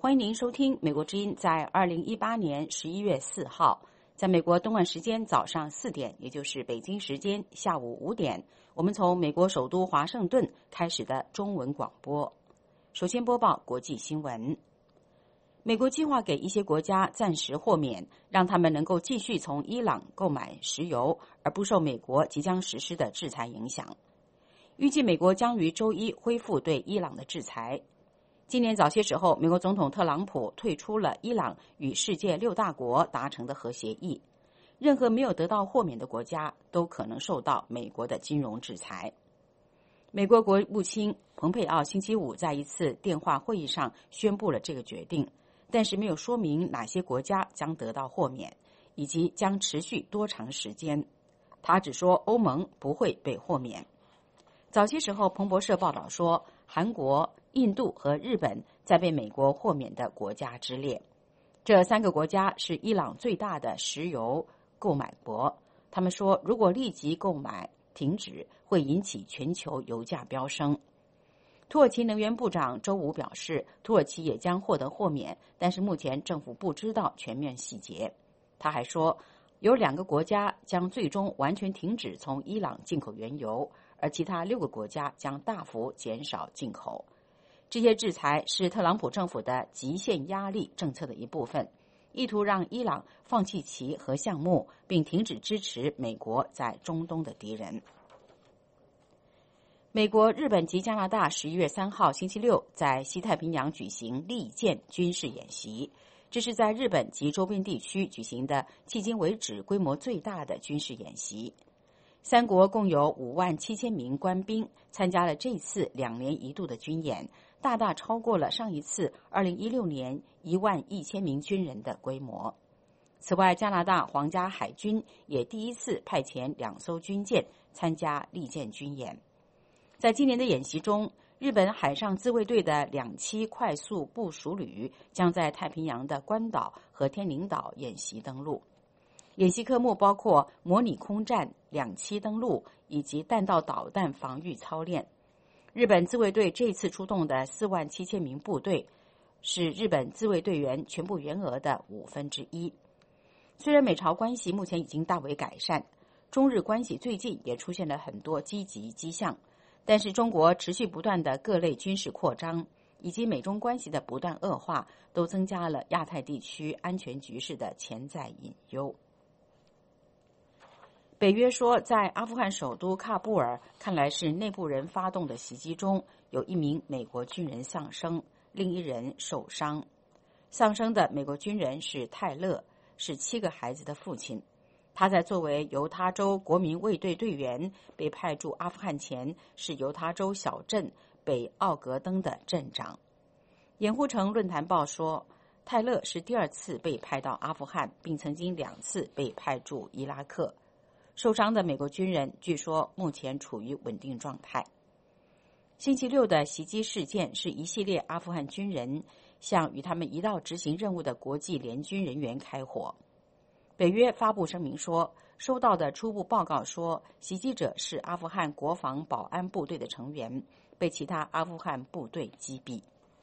欢迎您收听美国之音在2018年11月4号，在美国东岸时间早上4点，也就是北京时间下午5点，我们从美国首都华盛顿开始的中文广播。首先播报国际新闻。美国计划给一些国家暂时豁免，让他们能够继续从伊朗购买石油，而不受美国即将实施的制裁影响。预计美国将于周一恢复对伊朗的制裁。今年早些时候，美国总统特朗普退出了伊朗与世界6大国达成的核协议。任何没有得到豁免的国家都可能受到美国的金融制裁。美国国务卿蓬佩奥星期五在一次电话会议上宣布了这个决定，但是没有说明哪些国家将得到豁免，以及将持续多长时间。他只说欧盟不会被豁免。早些时候，彭博社报道说，韩国、印度和日本在被美国豁免的国家之列。这3个国家是伊朗最大的石油购买国。他们说，如果立即购买停止，会引起全球油价飙升。土耳其能源部长周五表示，土耳其也将获得豁免，但是目前政府不知道全面细节。他还说，有2个国家将最终完全停止从伊朗进口原油，而其他6个国家将大幅减少进口。这些制裁是特朗普政府的极限压力政策的一部分，意图让伊朗放弃其核项目，并停止支持美国在中东的敌人。美国、日本及加拿大11月3号星期六在西太平洋举行利剑军事演习，这是在日本及周边地区举行的迄今为止规模最大的军事演习。3国共有57000名官兵参加了这次2年一度的军演，大大超过了上一次2016年11000名军人的规模。此外，加拿大皇家海军也第一次派遣2艘军舰参加利剑军演。在今年的演习中，日本海上自卫队的2栖快速部署旅将在太平洋的关岛和天宁岛演习登陆。演习科目包括模拟空战、2栖登陆以及弹道导弹防御操练。日本自卫队这次出动的47000名部队是日本自卫队员全部员额的1/5。虽然美朝关系目前已经大为改善，中日关系最近也出现了很多积极迹象，但是中国持续不断的各类军事扩张以及美中关系的不断恶化，都增加了亚太地区安全局势的潜在隐忧。北约说，在阿富汗首都喀布尔看来是内部人发动的袭击中，有1名美国军人丧生，另1人受伤。丧生的美国军人是泰勒，是7个孩子的父亲。他在作为犹他州国民卫队队员被派驻阿富汗前，是犹他州小镇北奥格登的镇长。盐湖城论坛报说，泰勒是第2次被派到阿富汗，并曾经2次被派驻伊拉克。受伤的美国军人据说目前处于稳定状态。星期六的袭击事件是一系列阿富汗军人向与他们一道执行任务的国际联军人员开火。北约发布声明说，收到的初步报告说，袭击者是阿富汗国防保安部队的成员，被其他阿富汗部队击毙。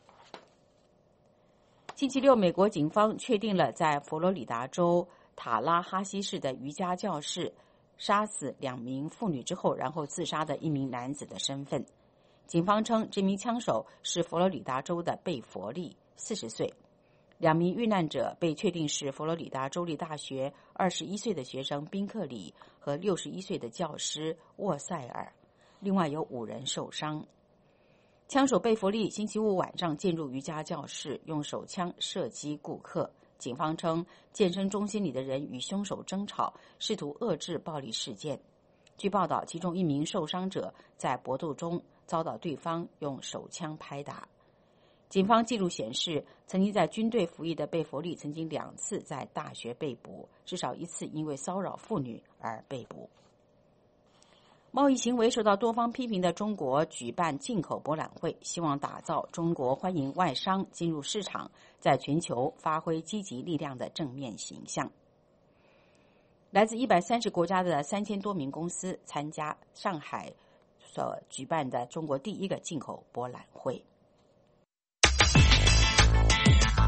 星期六，美国警方确定了在佛罗里达州塔拉哈西市的瑜伽教室杀死2名妇女之后，然后自杀的1名男子的身份。警方称，这名枪手是佛罗里达州的贝佛利，40岁。2名遇难者被确定是佛罗里达州立大学21岁的学生宾克里和61岁的教师沃塞尔，另外有5人受伤。枪手贝弗利星期五晚上进入瑜伽教室，用手枪射击顾客。警方称，健身中心里的人与凶手争吵，试图遏制暴力事件。据报道，其中1名受伤者在搏斗中遭到对方用手枪拍打。警方记录显示，曾经在军队服役的贝弗利曾经2次在大学被捕，至少1次因为骚扰妇女而被捕。贸易行为受到多方批评的中国举办进口博览会，希望打造中国欢迎外商进入市场，在全球发挥积极力量的正面形象。来自130国家的3000多名公司参加上海所举办的中国第1个进口博览会。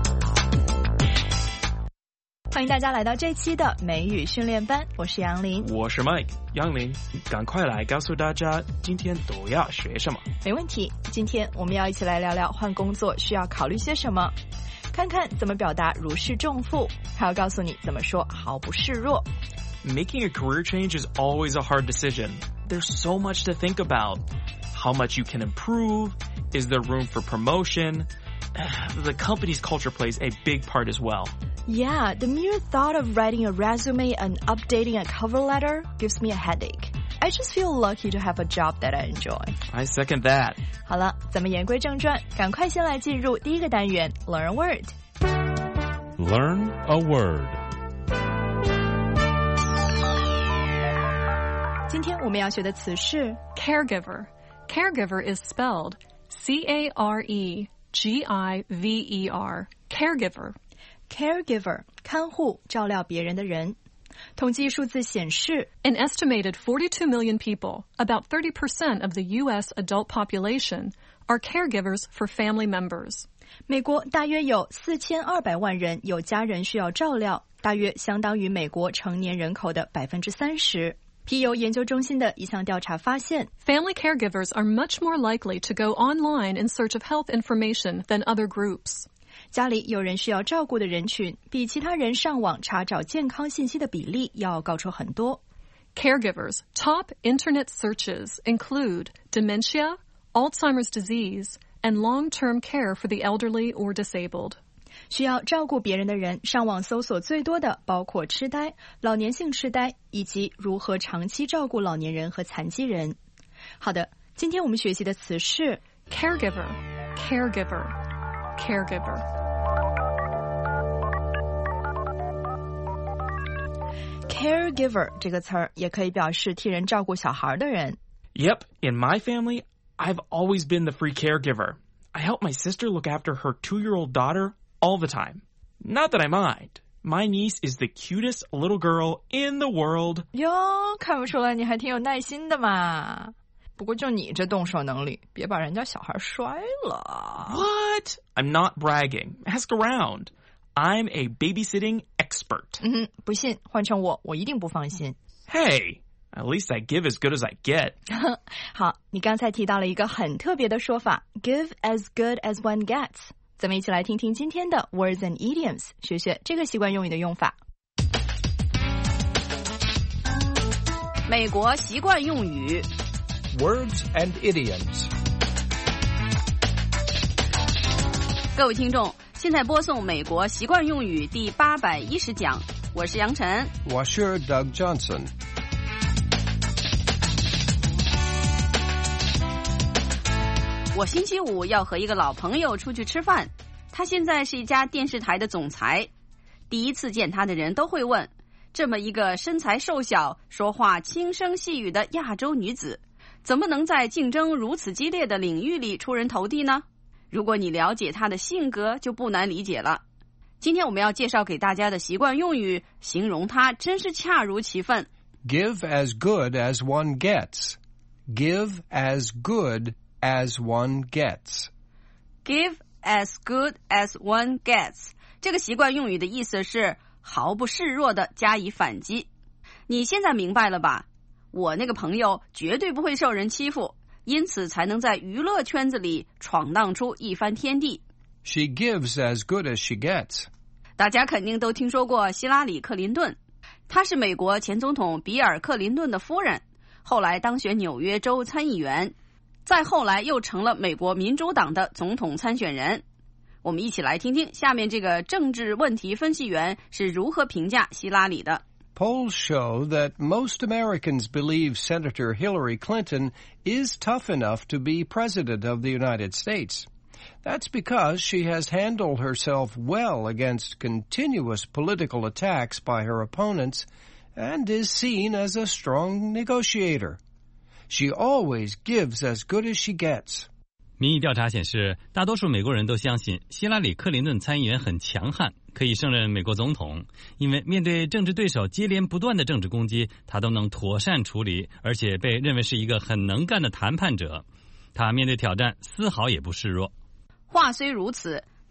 欢迎大家来到这期的美语训练班，我是杨林， 我是 Mike。杨林，赶快来告诉大家今天都要学什么。 没问题，今天我们要一起来聊聊换工作需要考虑些什么，看看怎么表达如释重负，还要告诉你怎么说毫不示弱。 Making a career change is always a hard decision. There's so much to think about. How much you can improve? Is there room for promotion? The company's culture plays a big part as well. Yeah, the mere thought of writing a resume and updating a cover letter gives me a headache. I just feel lucky to have a job that I enjoy. I second that. 好了，咱们言归正传，赶快先来进入第一个单元 Learn a Word. Learn a word. 今天我们要学的词是 Caregiver. Caregiver is spelled C-A-R-E-G-I-V-E-R. Caregiver. Caregiver, 看护、照料别人的人。统计数字显示 An estimated 42 million people, about 30% of the U.S. adult population, are caregivers for family members. 美国大约有4200万人有家人需要照料，大约相当于美国成年人口的30%。皮尤研究中心的一项调查发现 Family caregivers are much more likely to go online in search of health information than other groups. 家里有人需要照顾的人群比其他人上网查找健康信息的比例要高出很多。 Caregivers' top internet searches include dementia, Alzheimer's disease, and long-term care for the elderly or disabled. 需要照顾别人的人上网搜索最多的包括痴呆、老年性痴呆以及如何长期照顾老年人和残疾人。好的，今天我们学习的词是 Caregiver, caregiver, caregiver. Caregiver 这个词儿也可以表示替人照顾小孩的人。 Yep, in my family, I've always been the free caregiver. I help my sister look after her 2-year-old daughter all the time. Not that I mind. My niece is the cutest little girl in the world. 哟，看不出来你还挺有耐心的嘛。不过就你这动手能力，别把人家小孩摔了。 What? I'm not bragging. Ask around. I'm a babysitting expert. 不信，换成我一定不放心。 Hey, at least I give as good as I get. 好，你刚才提到了一个很特别的说法 Give as good as one gets。 咱们一起来听听今天的 Words and Idioms， 学学这个习惯用语的用法。 美国习惯用语 Words and idioms. 各位听众，现在播送美国习惯用语第810讲，我是杨晨。 我是 Doug Johnson. 我星期五要和一个老朋友出去吃饭，他现在是一家电视台的总裁。第一次见他的人都会问，这么一个身材瘦小、说话轻声细语的亚洲女子，怎么能在竞争如此激烈的领域里出人头地呢？如果你了解她的性格，就不难理解了。今天我们要介绍给大家的习惯用语，形容她真是恰如其分。 Give as good as one gets. Give as good as one gets. Give as good as one gets. 这个习惯用语的意思是毫不示弱地加以反击。你现在明白了吧？我那个朋友绝对不会受人欺负，因此才能在娱乐圈子里闯荡出一番天地。 She gives as good as she gets. 大家肯定都听说过希拉里·克林顿，她是美国前总统比尔·克林顿的夫人，后来当选纽约州参议员，再后来又成了美国民主党的总统参选人。我们一起来听听下面这个政治问题分析员是如何评价希拉里的。 Polls show that most Americans believe Senator Hillary Clinton is tough enough to be president of the United States. That's because she has handled herself well against continuous political attacks by her opponents and is seen as a strong negotiator. She always gives as good as she gets. 民意调查显示，大多数美国人都相信希拉里·克林顿参议员很强悍，可以胜任美国总统，因为面对政治对手接连不断的政治攻击，他都能妥善处理，而且被认为是一个很能干的谈判者。他面对挑战丝毫也不示弱。 话虽如此，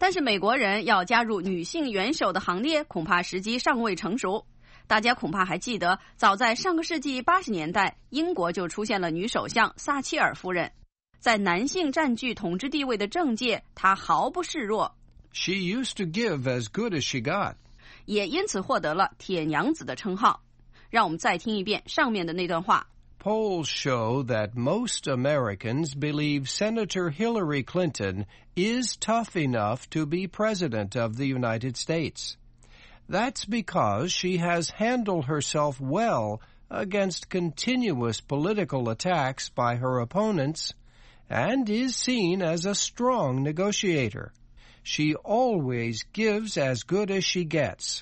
但是美国人要加入女性元首的行列，恐怕时机尚未成熟。大家恐怕还记得，早在上个世纪80年代，英国就出现了女首相撒切尔夫人。在男性占据统治地位的政界，她毫不示弱。 She used to give as good as she got. 也因此获得了铁娘子的称号。让我们再听一遍上面的那段话。 Polls show that most Americans believe Senator Hillary Clinton is tough enough to be president of the United States. That's because she has handled herself well against continuous political attacks by her opponents and is seen as a strong negotiator. She always gives as good as she gets.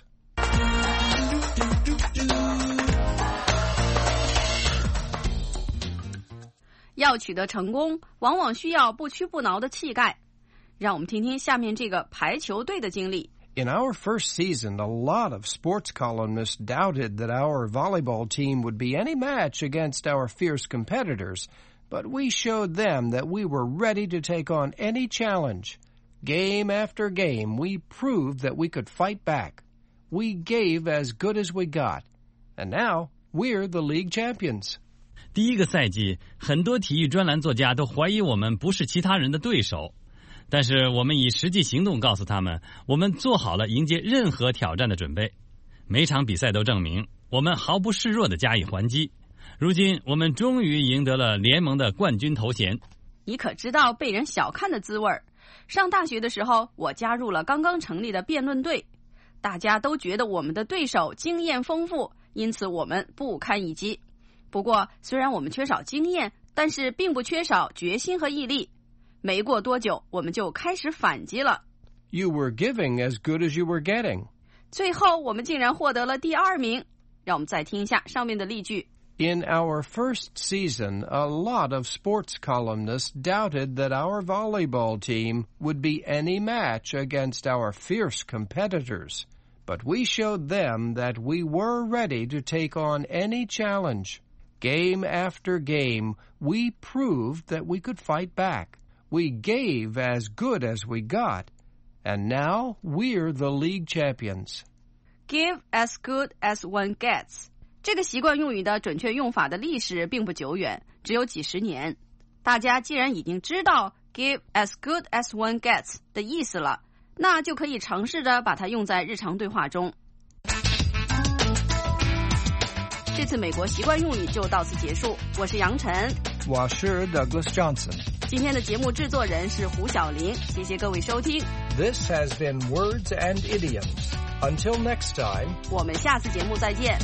要取得成功，往往需要不屈不挠的气概。让我们听听下面这个排球队的经历。 In our first season, a lot of sports columnists doubted that our volleyball team would be any match against our fierce competitors, but we showed them that we were ready to take on any challenge. Game after game, we proved that we could fight back. We gave as good as we got. And now, we're the league champions. 第一个赛季，很多体育专栏作家都怀疑我们不是其他人的对手。但是我们以实际行动告诉他们，我们做好了迎接任何挑战的准备。每场比赛都证明，我们毫不示弱地加以还击。如今，我们终于赢得了联盟的冠军头衔。 你可知道被人小看的滋味？上大学的时候，我加入了刚刚成立的辩论队，大家都觉得我们的对手经验丰富，因此我们不堪一击。不过，虽然我们缺少经验，但是并不缺少决心和毅力。没过多久，我们就开始反击了。 You were giving as good as you were getting. 最后，我们竟然获得了第2名。让我们再听一下上面的例句。 In our first season, a lot of sports columnists doubted that our volleyball team would be any match against our fierce competitors. But we showed them that we were ready to take on any challenge. Game after game, we proved that we could fight back. We gave as good as we got. And now we're the league champions. Give as good as one gets. 这个习惯用语的准确用法的历史并不久远，只有几十年。大家既然已经知道 give as good as one gets 的意思了，那就可以尝试着把它用在日常对话中。这次美国习惯用语就到此结束。我是杨晨， 我是 Douglas Johnson。 今天的节目制作人是胡小玲，谢谢各位收听。 This has been Words and Idioms. Until next time, 我们下次节目再见。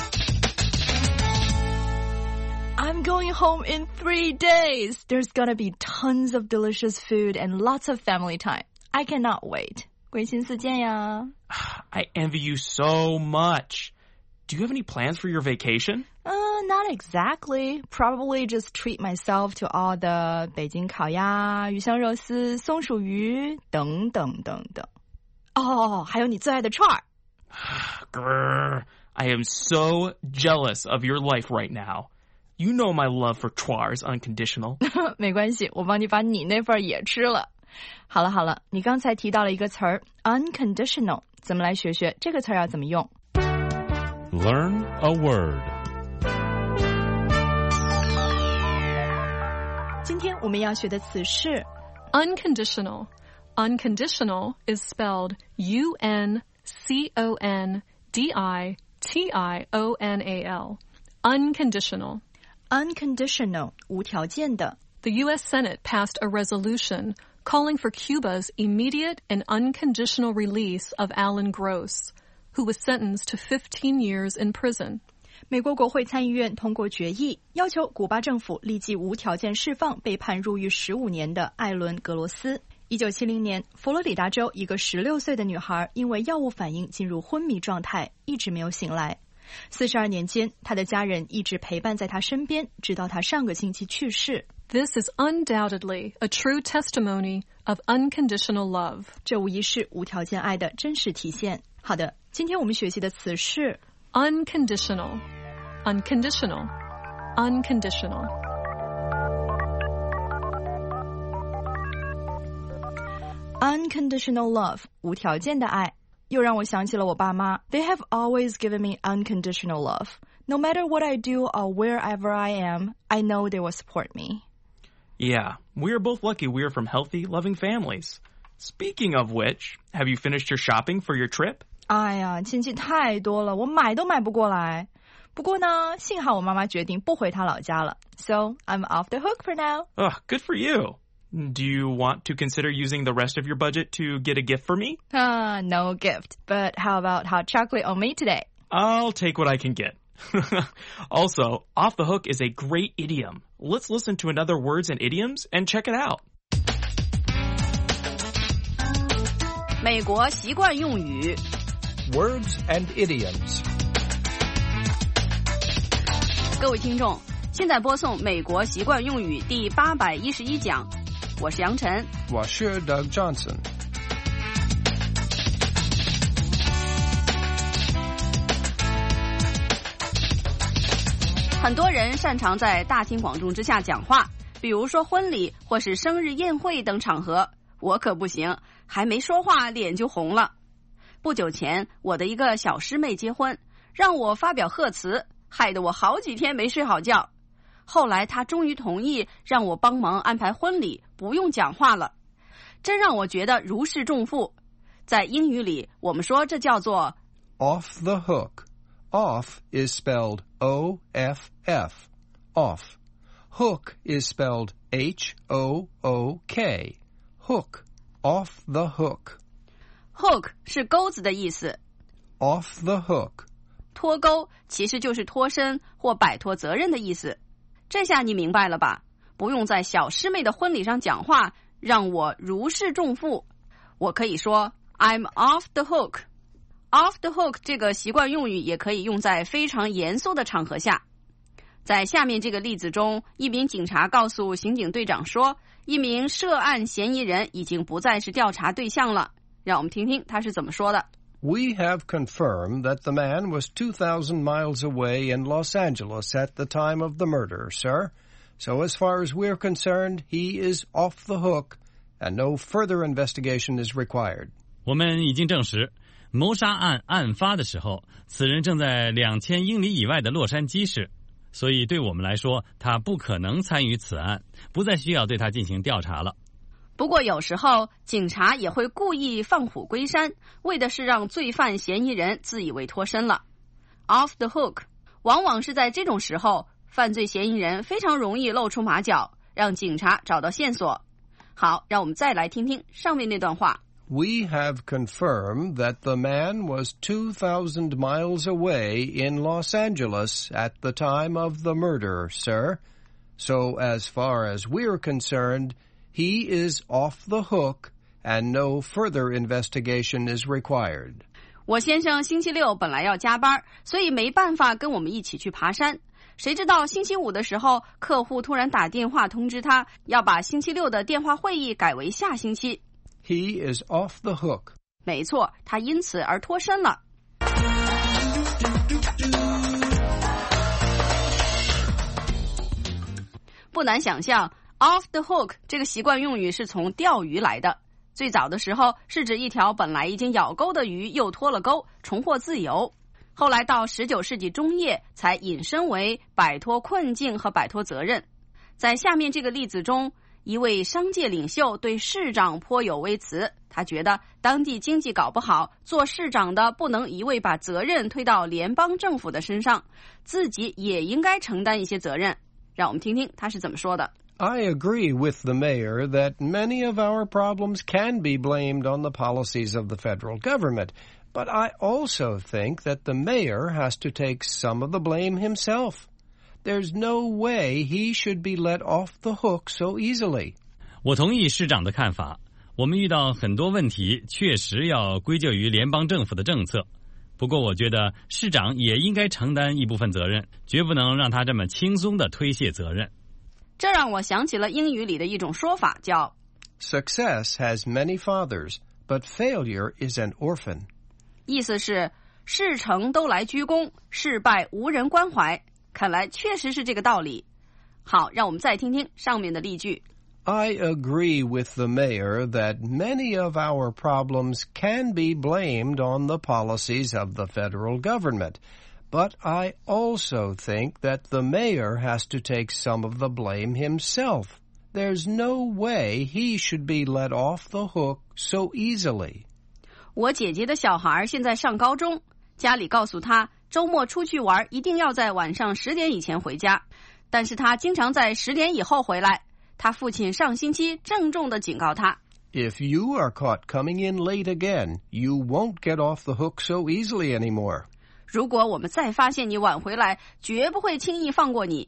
I'm going home in 3 days. There's gonna be tons of delicious food and lots of family time. I cannot wait. 归心似箭呀。 I envy you so much. Do you have any plans for your vacation? Not exactly. Probably just treat myself to all the 北京烤鸭、鱼香肉丝、松鼠鱼等等等等。哦，还有你最爱的串儿。 Grr, I am so jealous of your life right now. You know my love for Chua is unconditional. 没关系，我帮你把你那份也吃了。好了，你刚才提到了一个词儿 unconditional， 咱们来学学这个词儿要怎么用。 Learn a word. 今天我们要学的词是 unconditional. Unconditional is spelled U-N-C-O-N-D-I-T-I-O-N-A-L. Unconditional. Unconditional, 无条件的。 The U.S. Senate passed a resolution calling for Cuba's immediate and unconditional release of Alan Gross, who was sentenced to 15 years in prison. 美国国会参议院通过决议，要求古巴政府立即无条件释放被判入狱15年的艾伦·格罗斯。1970年，佛罗里达州一个16岁的女孩因为药物反应进入昏迷状态，一直没有醒来。42年间，她的家人一直陪伴在她身边，直到她上个星期去世。 This is undoubtedly a true testimony of unconditional love. 这无疑是无条件爱的真实体现。好的，今天我们学习的词是 unconditional, unconditional, unconditional. Unconditional love, 无条件的爱，又让我想起了我爸妈。They have always given me unconditional love. No matter what I do or wherever I am, I know they will support me. Yeah, we are both lucky we are from healthy, loving families. Speaking of which, have you finished your shopping for your trip? 哎呀，亲戚太多了，我买都买不过来。不过呢，幸好我妈妈决定不回她老家了。So, I'm off the hook for now. Ugh, good for you. Do you want to consider using the rest of your budget to get a gift for me? No gift. But how about hot chocolate on me today? I'll take what I can get. Also, off the hook is a great idiom. Let's listen to another words and idioms and check it out. 美国习惯用语 Words and idioms. 各位听众，现在播送美国习惯用语第811讲，我是杨晨， 我是 Doug Johnson. 很多人擅长在大庭广众之下讲话，比如说婚礼或是生日宴会等场合。我可不行，还没说话脸就红了。不久前，我的一个小师妹结婚，让我发表贺词，害得我好几天没睡好觉。后来她终于同意让我帮忙安排婚礼，不用讲话了，真让我觉得如释重负。在英语里，我们说这叫做 Off the hook. Off is spelled O-F-F. Off. Hook is spelled H-O-O-K. Hook. Off the hook. Hook 是钩子的意思。 Off the hook. 脱钩其实就是脱身或摆脱责任的意思。这下你明白了吧？不用在小师妹的婚礼上讲话，让我如释重负。我可以说 I'm off the hook。Off the hook 这个习惯用语也可以用在非常严肃的场合下。在下面这个例子中，一名警察告诉刑警队长说，一名涉案嫌疑人已经不再是调查对象了。让我们听听他是怎么说的。 We have confirmed that the man was 2,000 miles away in Los Angeles at the time of the murder, sir. So as far as we're concerned, he is off the hook, and no further investigation is required. 我们已经证实谋杀案案发的时候，此人正在2000英里以外的洛杉矶市，所以对我们来说，他不可能参与此案，不再需要对他进行调查了。 不过有时候警察也会故意放虎归山，为的是让罪犯嫌疑人自以为脱身了。Off the hook 往往是在这种时候，犯罪嫌疑人非常容易露出马脚，让警察找到线索。好，让我们再来听听上面那段话。 We have confirmed that the man was 2,000 miles away in Los Angeles at the time of the murder, sir. So as far as we're concerned, he is off the hook, and no further investigation is required. 我先生星期六本来要加班，所以没办法跟我们一起去爬山。谁知道星期五的时候，客户突然打电话通知他，要把星期六的电话会议改为下星期。 He is off the hook. 没错，他因此而脱身了。不难想象 off the hook 这个习惯用语是从钓鱼来的。最早的时候是指一条本来已经咬钩的鱼又脱了钩，重获自由。后来到19世纪中叶才引申为摆脱困境和摆脱责任。在下面这个例子中，一位商界领袖对市长颇有微词，他觉得当地经济搞不好，做市长的不能一味把责任推到联邦政府的身上，自己也应该承担一些责任。让我们听听他是怎么说的。 I agree with the mayor that many of our problems can be blamed on the policies of the federal government, but I also think that the mayor has to take some of the blame himself.There's no way he should be let off the hook so easily. 我同意市长的看法，我们遇到很多问题确实要归咎于联邦政府的政策，不过我觉得市长也应该承担一部分责任，绝不能让他这么轻松地推卸责任。 这让我想起了英语里的一种说法，叫 Success has many fathers, but failure is an orphan. 意思是事成都来鞠躬，事败无人关怀。看来确实是这个道理。好，让我们再听听上面的例句。 I agree with the mayor that many of our problems can be blamed on the policies of the federal government. But I also think that the mayor has to take some of the blame himself. There's no way he should be let off the hook so easily. 我姐姐的小孩现在上高中，家里告诉他周末出去玩一定要在晚上10点以前回家，但是他经常在10点以后回来。他父亲上星期郑重地警告他 If you are caught coming in late again, you won't get off the hook so easily anymore. 如果我们再发现你晚回来，绝不会轻易放过你。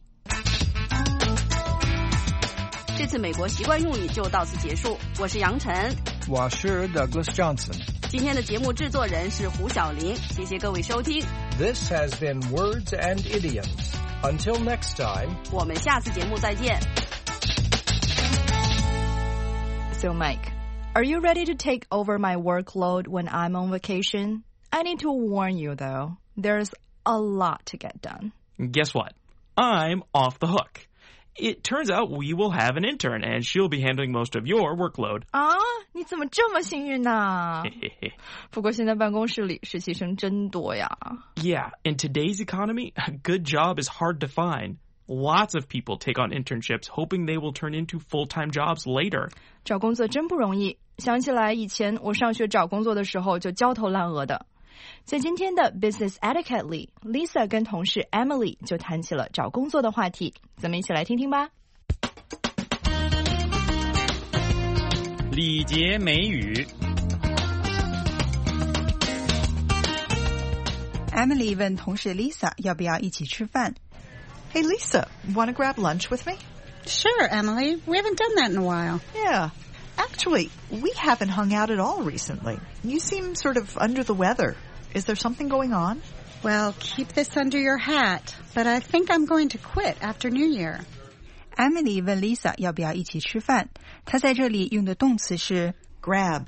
这次美国习惯用语就到此结束，我是杨晨， 我是 Douglas Johnson。 今天的节目制作人是胡小玲，谢谢各位收听。 This has been Words and Idioms. Until next time, 我们下次节目再见。 So Mike, are you ready to take over my workload when I'm on vacation? I need to warn you though, there's a lot to get done. Guess what? I'm off the hook. It turns out we will have an intern, and she'll be handling most of your workload. 啊，你怎么这么幸运呢？不过现在办公室里实习生真多呀。 Yeah, in today's economy, a good job is hard to find. Lots of people take on internships, hoping they will turn into full-time jobs later. 找工作真不容易，想起来以前我上学找工作的时候就焦头烂额的。在今天的 Business Etiquette 里 Lisa 跟同事 Emily 就谈起了找工作的话题，咱们一起来听听吧。 礼节美语。 Emily 问同事 Lisa 要不要一起吃饭。 Hey, Lisa, want to grab lunch with me? Sure, Emily. We haven't done that in a while. Yeah. Actually, we haven't hung out at all recently. You seem sort of under the weather. Is there something going on? Well, keep this under your hat, but I think I'm going to quit after New Year. Emily 问 Lisa 要不要一起吃饭，她在这里用的动词是 grab,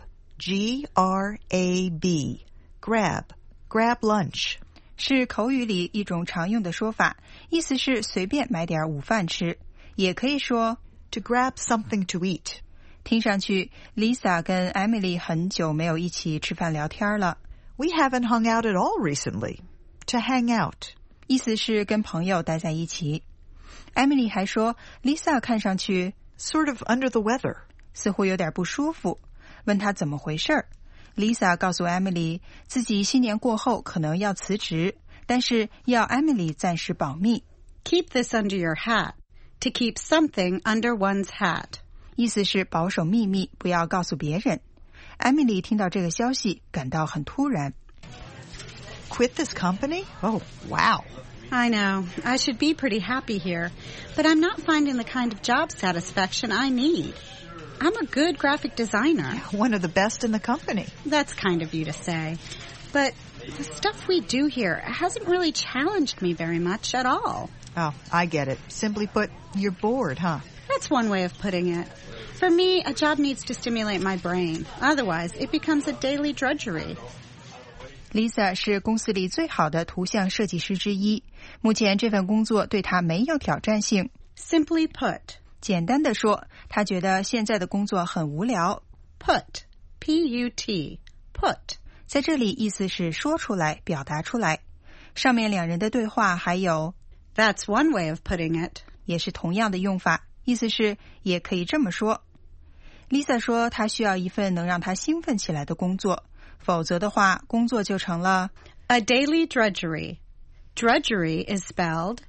G-R-A-B, grab lunch. 是口语里一种常用的说法，意思是随便买点午饭吃，也可以说 to grab something to eat. 听上去 Lisa 跟 Emily 很久没有一起吃饭聊天了。 We haven't hung out at all recently. To hang out. 意思是跟朋友待在一起。Emily 还说 Lisa 看上去 sort of under the weather. 似乎有点不舒服，问她怎么回事。Lisa 告诉 Emily 自己新年过后可能要辞职，但是要 Emily 暂时保密。 Keep this under your hat. To keep something under one's hat. 意思是保守秘密，不要告诉别人。Emily 听到这个消息感到很突然。 Quit this company? Oh, wow. I know. I should be pretty happy here, but I'm not finding the kind of job satisfaction I need. I'm a good graphic designer. One of the best in the company. That's kind of you to say. But the stuff we do here hasn't really challenged me very much at all. Oh, I get it. Simply put, you're bored, huh? That's one way of putting it. For me, a job needs to stimulate my brain. Otherwise, it becomes a daily drudgery. Lisa 是公司里最好的图像设计师之一，目前这份工作对她没有挑战性。 Simply put. 简单的说，她觉得现在的工作很无聊。 Put. P-U-T. Put. 在这里意思是说出来，表达出来。上面两人的对话还有 That's one way of putting it. 也是同样的用法，意思是也可以这么说。Lisa 说她需要一份能让她兴奋起来的工作，否则的话工作就成了 a daily drudgery. Drudgery is spelled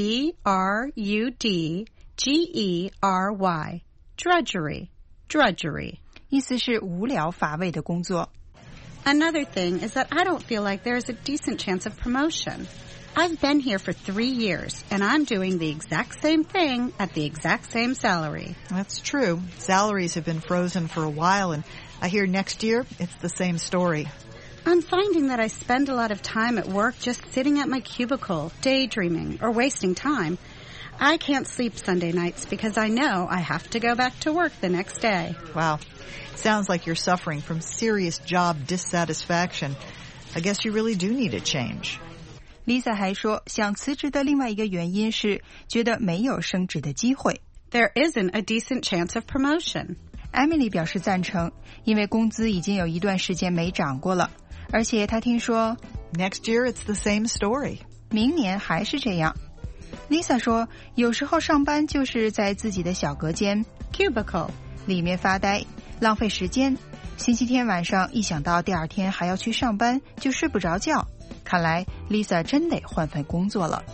D-R-U-D-G-E-R-Y. Drudgery. Drudgery. 意思是无聊乏味的工作。 Another thing is that I don't feel like there's a decent chance of promotion. I've been here for 3 years, and I'm doing the exact same thing at the exact same salary. That's true. Salaries have been frozen for a while, and I hear next year it's the same story. I'm finding that I spend a lot of time at work just sitting at my cubicle, daydreaming, or wasting time. I can't sleep Sunday nights because I know I have to go back to work the next day. Wow. Sounds like you're suffering from serious job dissatisfaction. I guess you really do need a change. Lisa 还说，想辞职的另外一个原因是觉得没有升职的机会。 there isn't a decent chance of promotion. Emily 表示赞成，因为工资已经有一段时间没涨过了，而且她听说 Next year it's the same story. 明年还是这样。Lisa 说，有时候上班就是在自己的小隔间 Cubicle 里面发呆，浪费时间。星期天晚上一想到第二天还要去上班，就睡不着觉。看来 Lisa 真得换份工作了。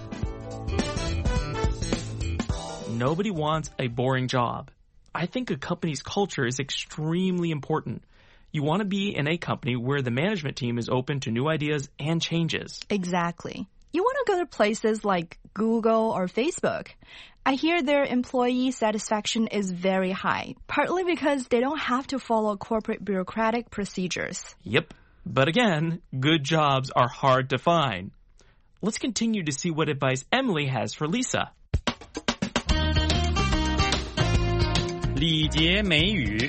Nobody wants a boring job. I think a company's culture is extremely important. You want to be in a company where the management team is open to new ideas and changes. Exactly. You want to go to places like Google or Facebook. I hear their employee satisfaction is very high, partly because they don't have to follow corporate bureaucratic procedures. Yep. But again, good jobs are hard to find. Let's continue to see what advice Emily has for Lisa. 礼节美语。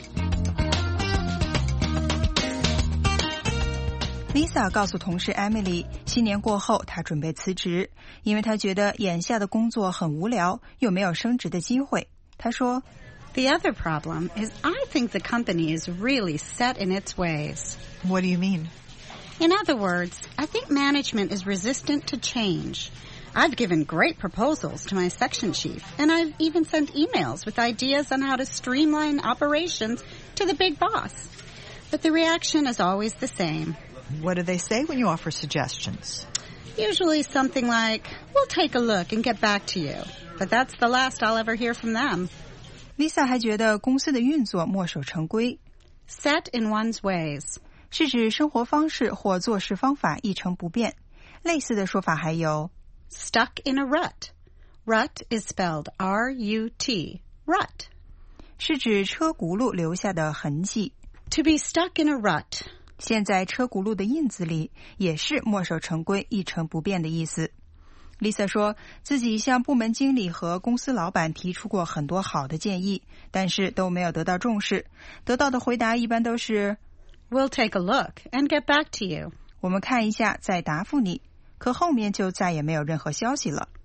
Lisa 告诉同事 Emily， 新年过后她准备辞职，因为她觉得眼下的工作很无聊，又没有升职的机会。她说 The other problem is I think the company is really set in its ways. What do you mean? In other words, I think management is resistant to change. I've given great proposals to my section chief, and I've even sent emails with ideas on how to streamline operations to the big boss. But the reaction is always the same. What do they say when you offer suggestions? Usually something like, we'll take a look and get back to you. But that's the last I'll ever hear from them. Lisa 还觉得公司的运作墨守成规。 Set in one's ways. 是指生活方式或做事方法一成不变。类似的说法还有 stuck in a rut. Rut is spelled R-U-T. Rut. 是指车轱辘留下的痕迹。 To be stuck in a rut. 现在车轱辘的印子里也是墨守成规一成不变的意思。Lisa 说自己向部门经理和公司老板提出过很多好的建议，但是都没有得到重视，得到的回答一般都是 We'll take a look and get back to you. 我们看一下再答复你，可后面就再也没有任何消息了。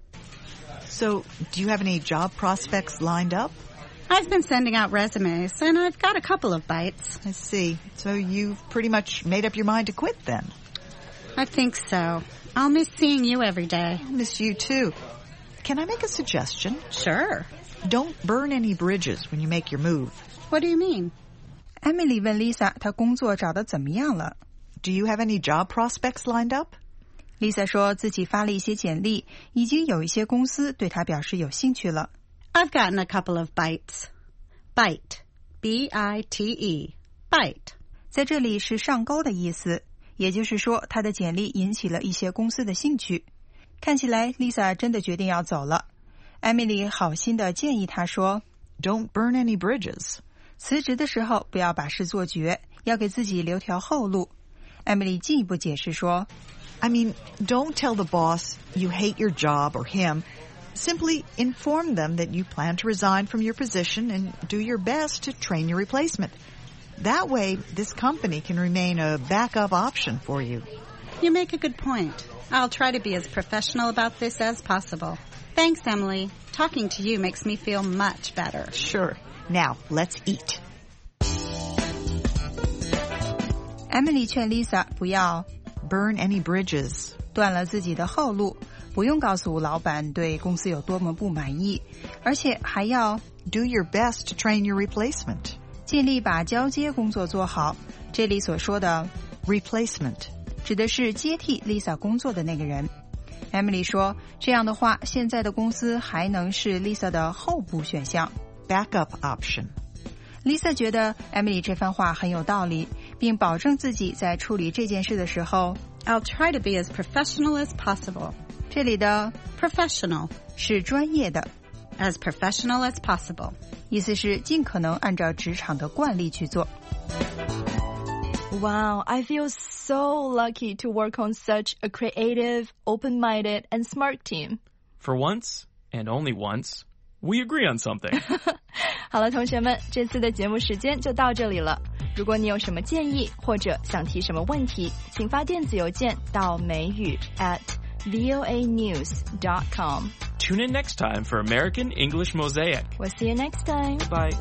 So, do you have any job prospects lined up? I've been sending out resumes, and I've got a couple of bites. I see. So you've pretty much made up your mind to quit then? I think so. I'll miss seeing you every day. I'll miss you too. Can I make a suggestion? Sure. Don't burn any bridges when you make your move. What do you mean? Emily 问 Lisa 她工作找得怎么样了。 Do you have any job prospects lined up? Lisa 说自己发了一些简历，已经有一些公司对她表示有兴趣了。 I've gotten a couple of bites. Bite. B-I-T-E. Bite. 在这里是上钩的意思，也就是说她的简历引起了一些公司的兴趣。看起来 Lisa 真的决定要走了。Emily 好心的建议她说 Don't burn any bridges. 辞职的时候不要把事做绝，要给自己留条后路。Emily 进一步解释说 I mean, don't tell the boss you hate your job or him. Simply inform them that you plan to resign from your position and do your best to train your replacement. That way, this company can remain a backup option for you. You make a good point. I'll try to be as professional about this as possible. Thanks, Emily. Talking to you makes me feel much better. Sure. Now, let's eat. Emily 劝 Lisa 不要 burn any bridges. 断了自己的后路，不用告诉老板对公司有多么不满意，而且还要 do your best to train your replacement. 尽力把交接工作做好。这里所说的 replacement 指的是接替 Lisa 工作的那个人。Emily 说，这样的话，现在的公司还能是 Lisa 的候补选项 backup option. Lisa 觉得 Emily 这番话很有道理，并保证自己在处理这件事的时候 I'll try to be as professional as possible. 这里的 professional 是专业的 as professional as possible. 意思是尽可能按照职场的惯例去做。 Wow, I feel so lucky to work on such a creative, open-minded, and smart team. For once, and only once, we agree on something. 好了，同学们，这次的节目时间就到这里了。如果你有什么建议或者想提什么问题，请发电子邮件到美语@voanews.com。 tune in next time for American English Mosaic. We'll see you next time. Bye.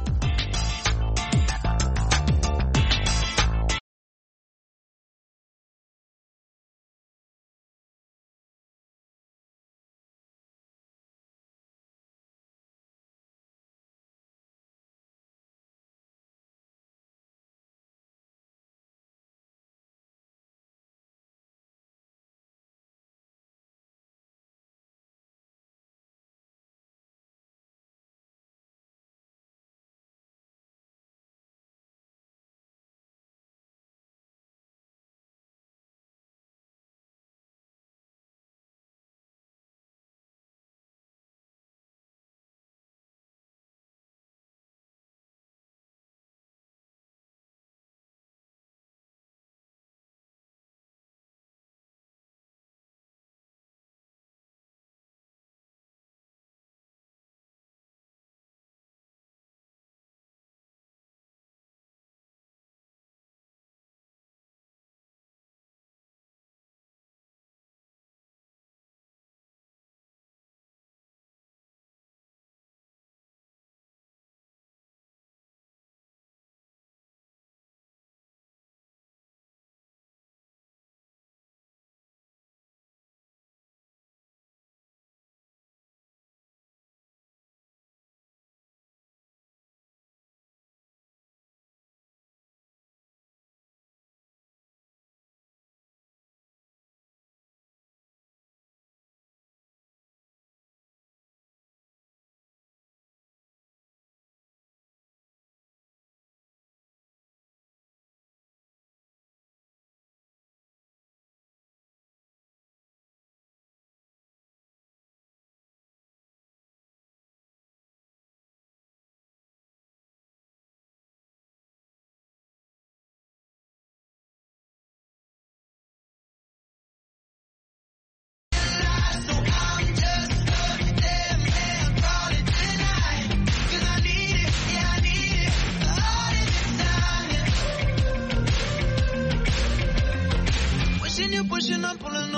Pushing, I'm pulling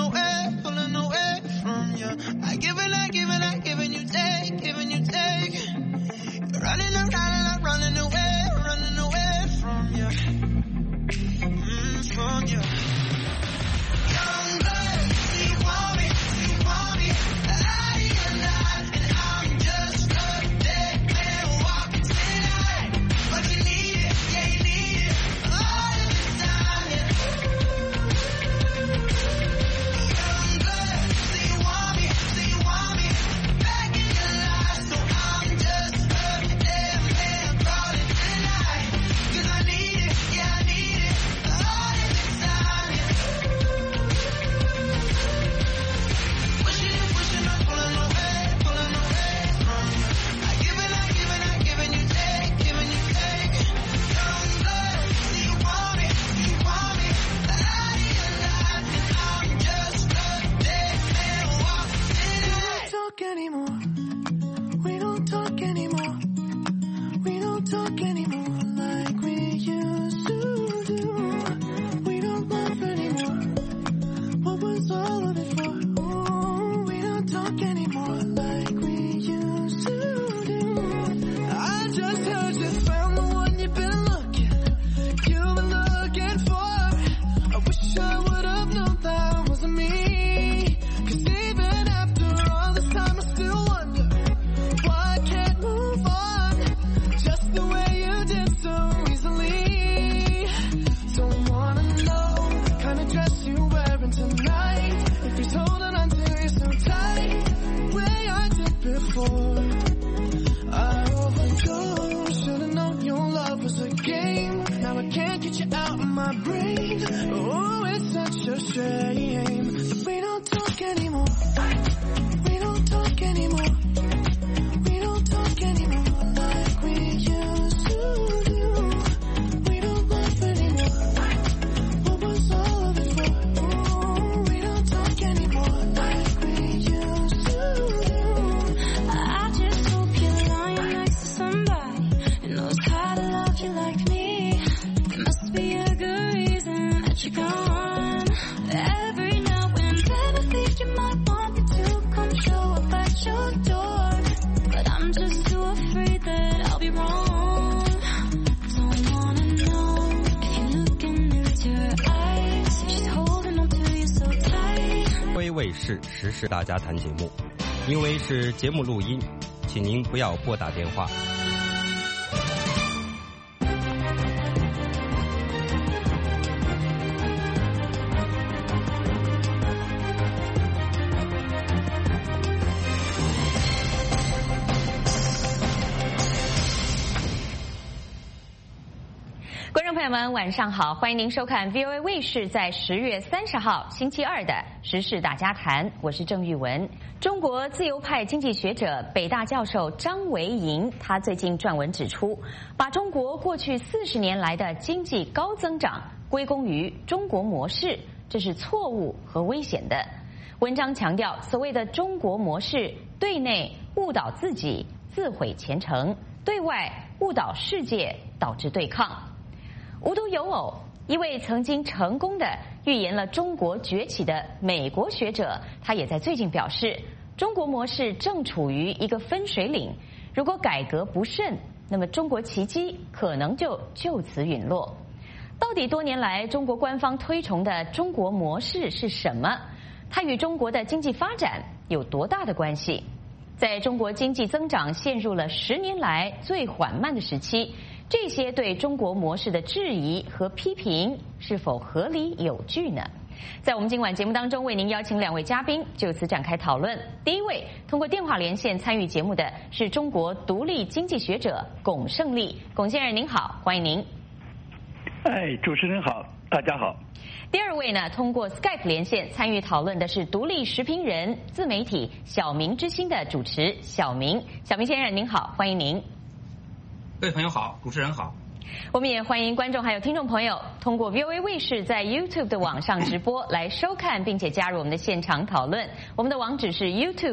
away from you. I give and you take, You're running around and I'm running away from you, from you. Young blood, you want me, out of your life, and I'm just a dead man walking tonight. But you need it, yeah, you need it, all the time, yeah. Every now and then I think you might want me to come show up at your door. 卫视时事大家谈节目。因为是节目录音，请您不要拨打电话。 观众朋友们，晚上好！欢迎您收看 VOA 卫视在10月30号星期二的时事大家谈，我是郑玉文。中国自由派经济学者北大教授张维迎，他最近撰文指出，把中国过去40年来的经济高增长归功于中国模式，这是错误和危险的。文章强调，所谓的中国模式，对内误导自己，自毁前程；对外误导世界，导致对抗。无独有偶，一位曾经成功的预言了中国崛起的美国学者，他也在最近表示，中国模式正处于一个分水岭，如果改革不慎，那么中国奇迹可能就此陨落。到底多年来中国官方推崇的中国模式是什么？它与中国的经济发展有多大的关系？在中国经济增长陷入了10年来最缓慢的时期，这些对中国模式的质疑和批评是否合理有据呢？在我们今晚节目当中，为您邀请2位嘉宾就此展开讨论。第一位通过电话连线参与节目的是中国独立经济学者龚胜利，龚先生您好，欢迎您。 主持人好，大家好。 第二位呢，通过 Skype 连线参与讨论的是独立时评人、自媒体小明之星的主持小明。小明先生您好，欢迎您。 各位朋友好，主持人好。 我们也欢迎观众还有听众朋友通过 VOA 卫视在 YouTube 的网上直播来收看，并且加入我们的现场讨论。我们的网址是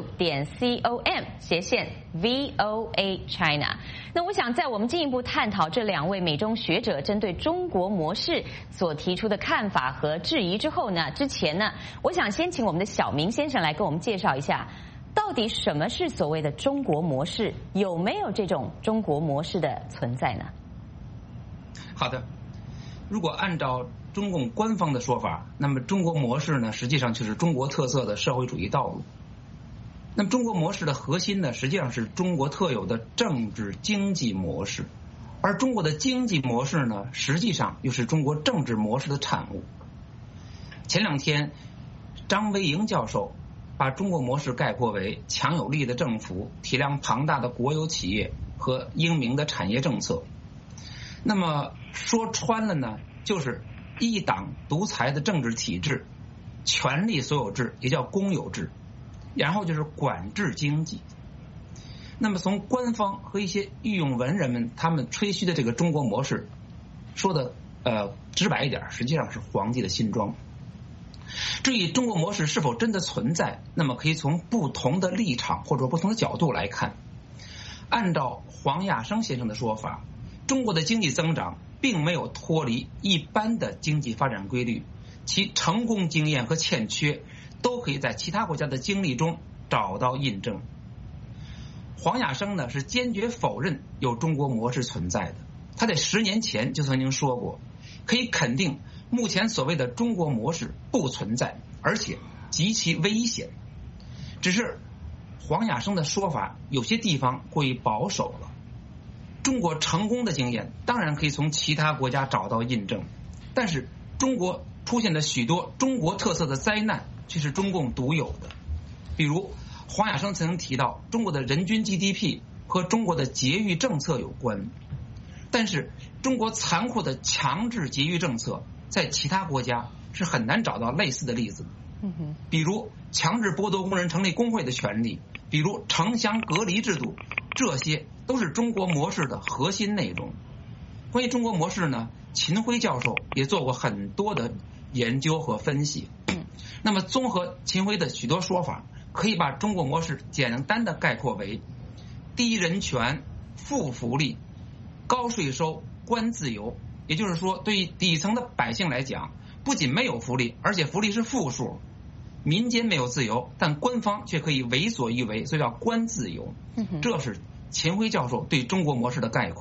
youtube.com/VOA China。那我想在我们进一步探讨这2位美中学者针对中国模式所提出的看法和质疑之前呢，我想先请我们的小明先生来给我们介绍一下，到底什么是所谓的中国模式？有没有这种中国模式的存在呢？ 好的，如果按照中共官方的说法，那么中国模式呢，实际上就是中国特色的社会主义道路。那么中国模式的核心呢，实际上是中国特有的政治经济模式，而中国的经济模式呢，实际上又是中国政治模式的产物。前2天，张维迎教授把中国模式概括为强有力的政府、体量庞大的国有企业和英明的产业政策。那么说穿了呢，就是一党独裁的政治体制，权力所有制也叫公有制，然后就是管制经济。那么从官方和一些御用文人们他们吹嘘的这个中国模式，说的直白一点，实际上是皇帝的新装。至于中国模式是否真的存在，那么可以从不同的立场或者不同的角度来看。按照黄亚生先生的说法，中国的经济增长并没有脱离一般的经济发展规律，其成功经验和欠缺都可以在其他国家的经历中找到印证。黄亚生呢是坚决否认有中国模式存在的，他在10年前就曾经说过，可以肯定目前所谓的中国模式不存在，而且极其危险。只是黄亚生的说法有些地方过于保守了。中国成功的经验当然可以从其他国家找到印证，但是中国出现的许多中国特色的灾难却是中共独有的。比如黄亚生曾经提到中国的人均 GDP 和中国的节育政策有关，但是中国残酷的强制节育政策在其他国家是很难找到类似的例子的。比如强制剥夺工人成立工会的权利，比如城乡隔离制度，这些都是中国模式的核心内容。关于中国模式呢，秦晖教授也做过很多的研究和分析。那么综合秦晖的许多说法，可以把中国模式简单的概括为低人权、负福利、高税收、官自由。也就是说，对于底层的百姓来讲，不仅没有福利，而且福利是负数。民间没有自由，但官方却可以为所欲为，所以叫官自由。这是秦晖教授对中国模式的概括。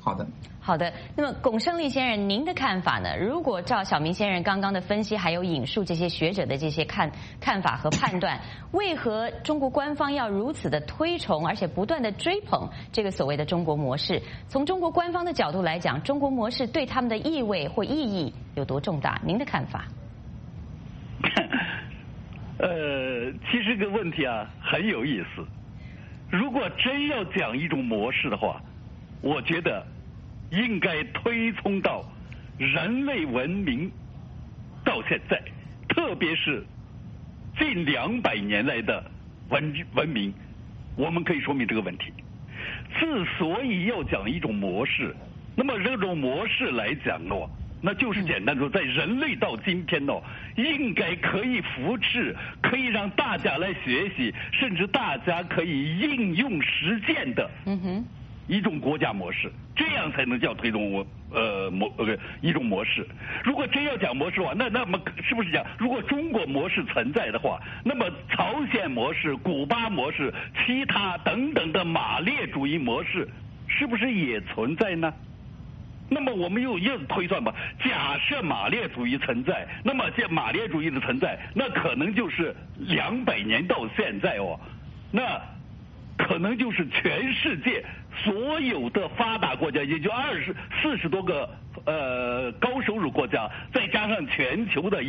好的。 好的，那么龚胜利先生，您的看法呢？如果照小明先生刚刚的分析，还有引述这些学者的这些看法和判断，为何中国官方要如此的推崇，而且不断的追捧这个所谓的中国模式？从中国官方的角度来讲，中国模式对他们的意味或意义有多重大？您的看法？ 其实这个问题啊很有意思。如果真要讲一种模式的话，我觉得应该推崇到人类文明到现在，特别是近200年来的文明，我们可以说明这个问题。之所以要讲一种模式，那么这种模式来讲哦，那就是简单说，在人类到今天哦，应该可以扶持，可以让大家来学习，甚至大家可以应用实践的一种国家模式，这样才能叫推动一种模式。如果真要讲模式的话，那么是不是讲，如果中国模式存在的话，那么朝鲜模式、古巴模式、其他等等的马列主义模式，是不是也存在呢？那么我们又推算吧，假设马列主义存在，那么这马列主义的存在，那可能就是200年到现在哦，那可能就是全世界所有的发达国家，也就40多个高收入国家，再加上全球的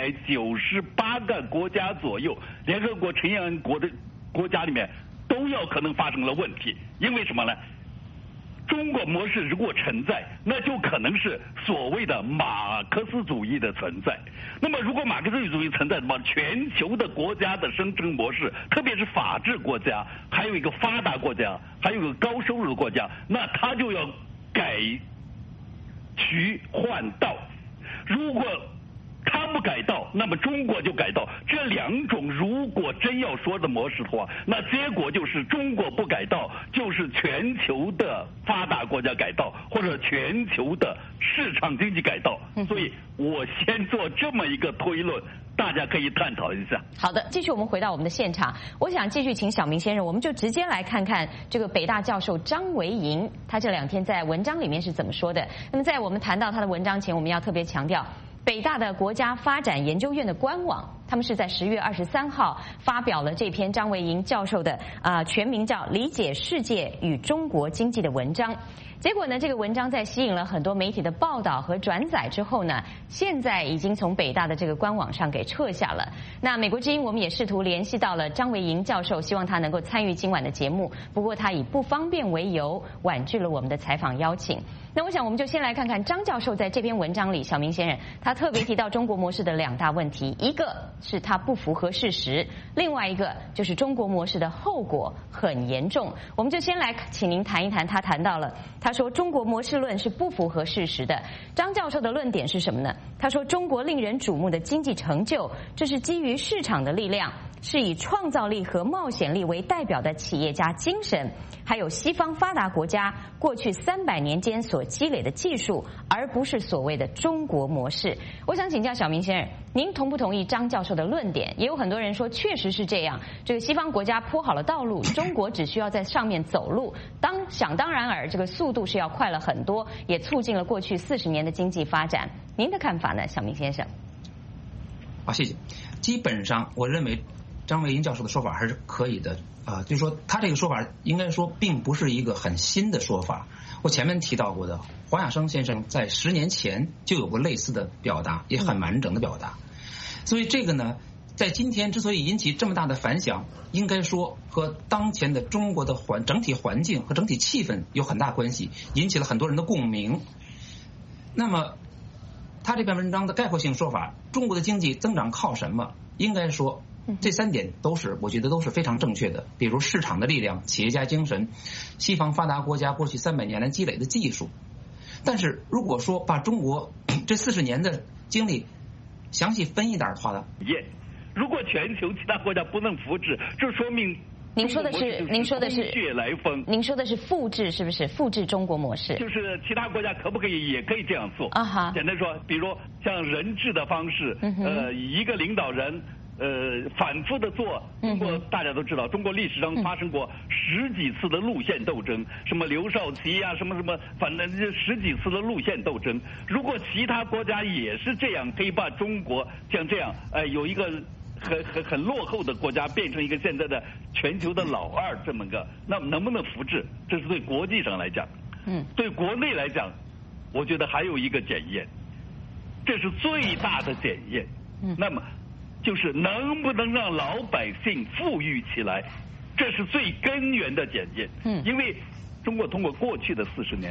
198个国家左右，联合国成员国的国家里面，都要可能发生了问题。因为什么呢？中国模式如果存在，那就可能是所谓的马克思主义的存在。那么如果马克思主义存在的话，全球的国家的生存模式，特别是法治国家，还有一个发达国家，还有一个高收入的国家，那它就要改渠换道。如果他不改道，那么中国就改道。这两种如果真要说的模式的话，那结果就是中国不改道，就是全球的发达国家改道，或者全球的市场经济改道。所以我先做这么一个推论，大家可以探讨一下。 好的，继续我们回到我们的现场，我想继续请小明先生，我们就直接来看看这个北大教授张维迎，他这2天在文章里面是怎么说的。那么在我们谈到他的文章前，我们要特别强调，北大的国家发展研究院的官网，他们是在10月23号发表了这篇张维迎教授的全名叫《理解世界与中国经济》的文章。结果呢，这个文章在吸引了很多媒体的报道和转载之后呢，现在已经从北大的这个官网上给撤下了。那美国之音我们也试图联系到了张维迎教授，希望他能够参与今晚的节目，不过他以不方便为由婉拒了我们的采访邀请。那我想我们就先来看看张教授在这篇文章里，小明先生他特别提到中国模式的2大问题，一个是它不符合事实，另外一个就是中国模式的后果很严重。我们就先来请您谈一谈，他谈到了，他说中国模式论是不符合事实的。张教授的论点是什么呢？他说中国令人瞩目的经济成就，这是基于市场的力量，是以创造力和冒险力为代表的企业家精神，还有西方发达国家过去300年间所积累的技术，而不是所谓的中国模式。我想请教小明先生，您同不同意张教授的论点？也有很多人说确实是这样，这个西方国家铺好了道路，中国只需要在上面走路，想当然尔，这个速度是要快了很多，也促进了过去40年的经济发展。您的看法呢，小明先生？ 好，谢谢。基本上我认为张维迎教授的说法还是可以的就是说他这个说法应该说并不是一个很新的说法。我前面提到过的，黄亚生先生在10年前就有过类似的表达，也很完整的表达。所以这个呢，在今天之所以引起这么大的反响，应该说和当前的中国的整体环境和整体气氛有很大关系，引起了很多人的共鸣。那么他这篇文章的概括性说法，中国的经济增长靠什么？应该说这3点我觉得都是非常正确的。比如市场的力量、企业家精神、西方发达国家过去300年来积累的技术。但是如果说把中国这40年的经历详细分一点的话呢， 如果全球其他国家不能复制，这说明您说的是血来风。 您说的是复制，是不是复制中国模式？ 就是其他国家可不可以也可以这样做啊？哈， 简单说，比如像人治的方式，一个领导人反复的做。中国大家都知道，中国历史上发生过10几次的路线斗争，什么刘少奇啊，什么，反正10几次的路线斗争。如果其他国家也是这样，可以把中国像这样，有一个很落后的国家变成一个现在的全球的老二这么个，那能不能复制？这是对国际上来讲。对国内来讲，我觉得还有一个检验，这是最大的检验。那么就是能不能让老百姓富裕起来，这是最根源的检验。因为中国通过过去的40年，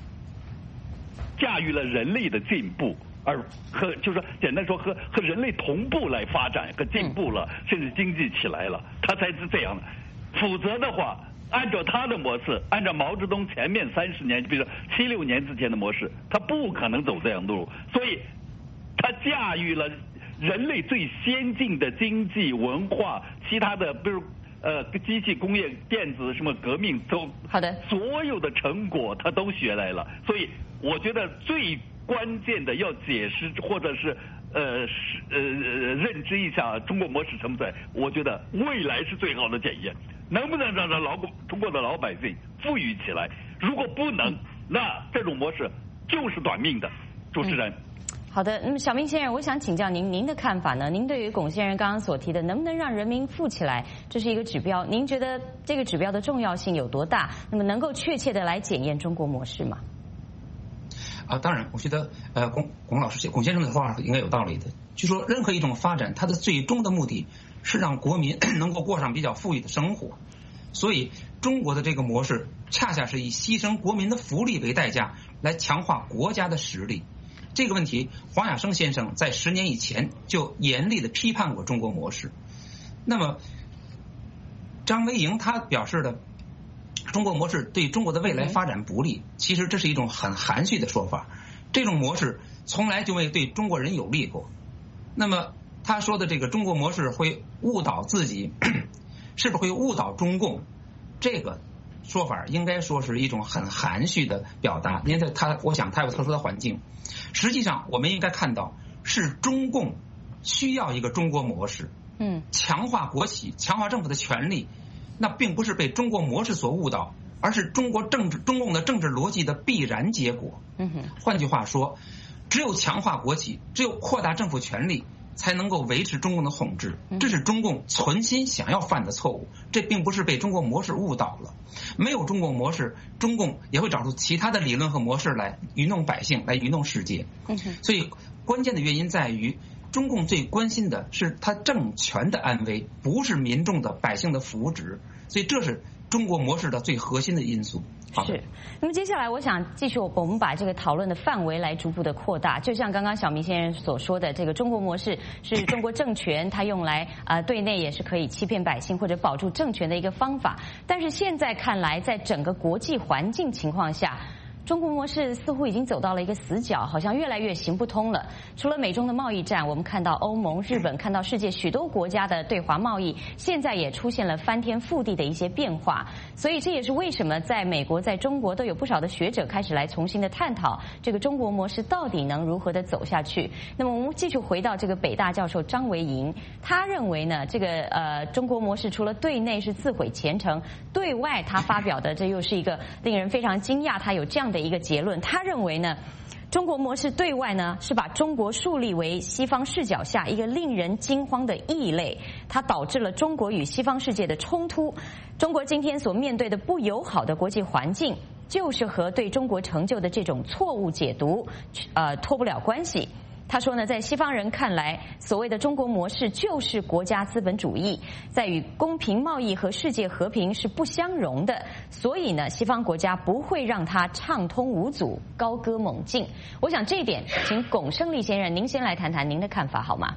驾驭了人类的进步，而就是说简单说和人类同步来发展和进步了，甚至经济起来了，它才是这样的。否则的话，按照他的模式，按照毛泽东前面30年，比如说76年之前的模式，他不可能走这样的路。所以他驾驭了人类最先进的经济文化，其他的比如机器工业、电子什么革命都好的， 所有的成果他都学来了。所以我觉得最关键的要解释或者是认知一下中国模式存在，我觉得未来是最好的检验，能不能让中国的老百姓富裕起来？如果不能，那这种模式就是短命的。主持人。 好的，那么小明先生，我想请教您的看法呢？您对于龚先生刚刚所提的能不能让人民富起来，这是一个指标，您觉得这个指标的重要性有多大？那么能够确切的来检验中国模式吗？ 当然，我觉得龚先生的话应该有道理的。就说任何一种发展，它的最终的目的是让国民能够过上比较富裕的生活，所以中国的这个模式恰恰是以牺牲国民的福利为代价来强化国家的实力。这个问题，黄亚生先生在10年以前就严厉的批判过中国模式。那么，张维迎他表示的中国模式对中国的未来发展不利，其实这是一种很含蓄的说法。这种模式从来就未对中国人有利过。那么他说的这个中国模式会误导自己，是不是会误导中共？这个说法应该说是一种很含蓄的表达，因为我想它有特殊的环境。实际上，我们应该看到是中共需要一个中国模式，强化国企、强化政府的权力，那并不是被中国模式所误导，而是中共的政治逻辑的必然结果。换句话说，只有强化国企，只有扩大政府权力，才能够维持中共的统治。这是中共存心想要犯的错误，这并不是被中国模式误导了。没有中国模式，中共也会找出其他的理论和模式来愚弄百姓，来愚弄世界。所以关键的原因在于，中共最关心的是他政权的安危，不是民众的百姓的福祉。所以这是中国模式的最核心的因素。 是，那么接下来我想继续我们把这个讨论的范围来逐步的扩大，就像刚刚小明先生所说的，这个中国模式是中国政权它用来对内也是可以欺骗百姓或者保住政权的一个方法，但是现在看来，在整个国际环境情况下，中国模式似乎已经走到了一个死角，好像越来越行不通了。除了美中的贸易战，我们看到欧盟、日本，看到世界许多国家的对华贸易，现在也出现了翻天覆地的一些变化。所以这也是为什么在美国、在中国都有不少的学者开始来重新的探讨这个中国模式到底能如何的走下去。那么我们继续回到这个北大教授张维迎，他认为呢，这个中国模式除了对内是自毁前程，对外他发表的这又是一个令人非常惊讶，他有这样的一个结论。他认为呢，中国模式对外呢是把中国树立为西方视角下一个令人惊慌的异类，它导致了中国与西方世界的冲突。中国今天所面对的不友好的国际环境，就是和对中国成就的这种错误解读脱不了关系。他说呢，在西方人看来，所谓的中国模式就是国家资本主义，在与公平贸易和世界和平是不相容的，所以呢，西方国家不会让它畅通无阻、高歌猛进。我想这一点，请龚胜利先生您先来谈谈您的看法好吗？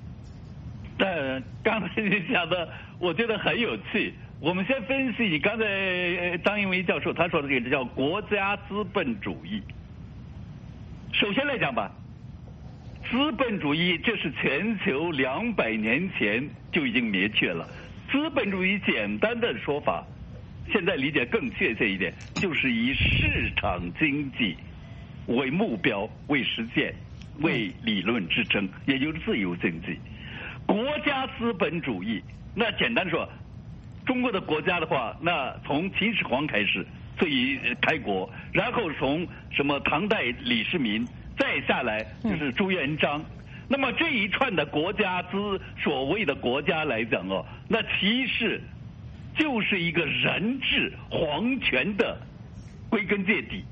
刚才你讲的，我觉得很有趣。我们先分析刚才张英维教授他说的这个叫国家资本主义。首先来讲吧，资本主义这是全球200年前就已经灭绝了。资本主义简单的说法，现在理解更确切一点，就是以市场经济为目标、为实践、为理论支撑，也就是自由经济。 国家资本主义，那简单说，中国的国家的话，那从秦始皇开始最开国，然后从什么唐代李世民，再下来就是朱元璋。那么这一串的国家所谓的国家来讲哦，那其实就是一个人治皇权的归根结底。